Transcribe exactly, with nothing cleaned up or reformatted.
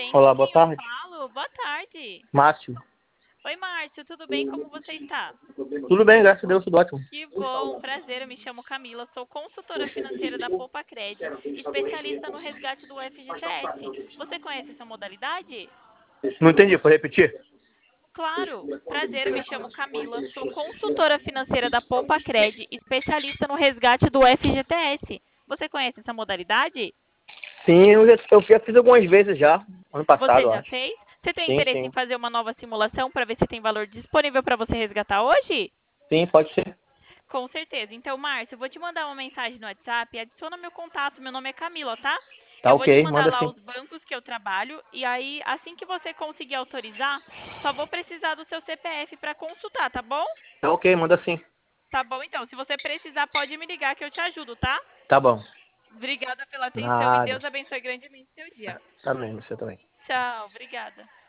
bem. Com Olá, boa quem eu tarde. falo? Boa tarde. Márcio. Oi, Márcio, tudo bem? Como você está? Tudo bem, graças a Deus, tudo ótimo. Que bom, prazer, eu me chamo Camila, sou consultora financeira da Poupa Cred, especialista no resgate do F G T S. Você conhece essa modalidade? Não entendi, pode repetir? Claro, prazer, eu me chamo Camila, sou consultora financeira da Poupa Cred, especialista no resgate do F G T S. Você conhece essa modalidade? Sim, eu já, eu já fiz algumas vezes já, ano passado, Você eu já acho. fez? Você tem Sim, interesse em sim. fazer uma nova simulação para ver se tem valor disponível para você resgatar hoje? Sim, pode ser. Com certeza. Então, Márcio, eu vou te mandar uma mensagem no WhatsApp, adiciona meu contato, meu nome é Camila, tá? Tá Eu vou te ok, mandar manda lá sim. os bancos que eu trabalho e aí, assim que você conseguir autorizar, só vou precisar do seu C P F para consultar, tá bom? Tá ok, manda sim. Tá bom, então. Se você precisar, pode me ligar que eu te ajudo, tá? Tá bom. Obrigada pela atenção e Nada. Deus abençoe grandemente seu dia. Tá mesmo, você também. Tchau, obrigada.